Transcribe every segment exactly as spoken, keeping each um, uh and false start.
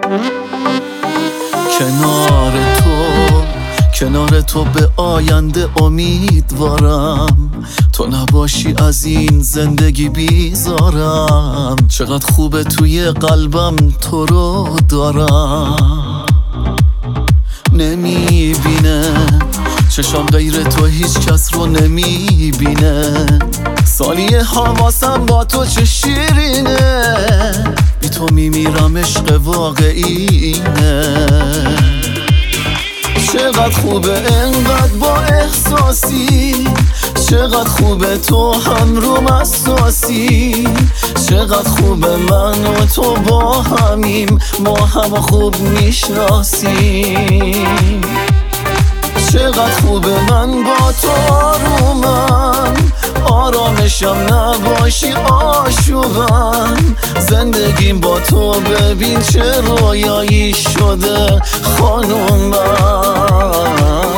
کنار تو کنار تو به آینده امیدوارم، تو نباشی از این زندگی بیزارم. چقدر خوبه توی قلبم تو رو دارم. نمیبینه چشام غیر تو هیچ کس رو نمیبینه. ثانیه حواسم با تو چه شیرینه، بی تو میمیرم عشق واقعینه. چقدر خوبه انقدر با احساسی، چقدر خوبه تو هم روم اساسی. چقدر خوبه من و تو با همیم، ما هم خوب میشناسیم. چقدر خوبه من با تو آرومم، آرامشم نباشی آشوبم. زندگیم با تو ببین چه رویایی شده خانومم.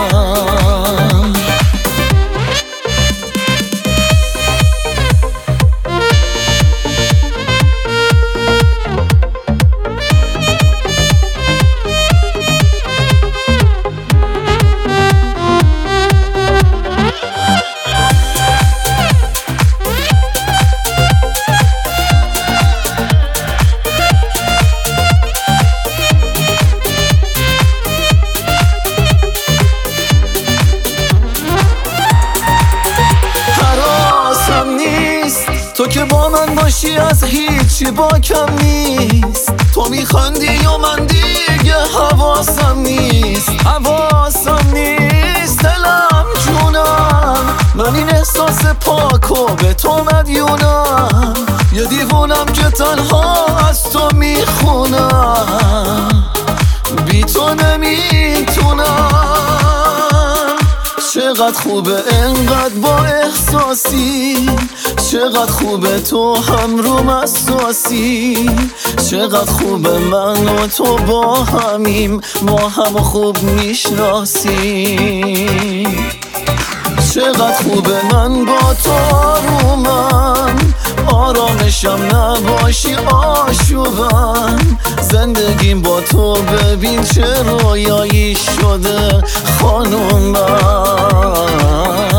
تو که با من باشی از هیچی با کم نیست. تو میخندی و من دیگه حواسم نیست، حواسم نیست. دلم جونم من این احساس پاکو به تو مدیونم. یه دیوونم که تنها از تو میخونم، بی تو نمیتونم. چقدر خوبه انقدر با احساسی، چقدر خوبه تو هم روم اساسی. چقدر خوبه من و تو با همیم، ما هم خوب میشناسیم. چقدر خوبه من با تو آرومم، آرامشم نباشی آشوبم. زندگیم با تو ببین چه رویایی شده خانومم.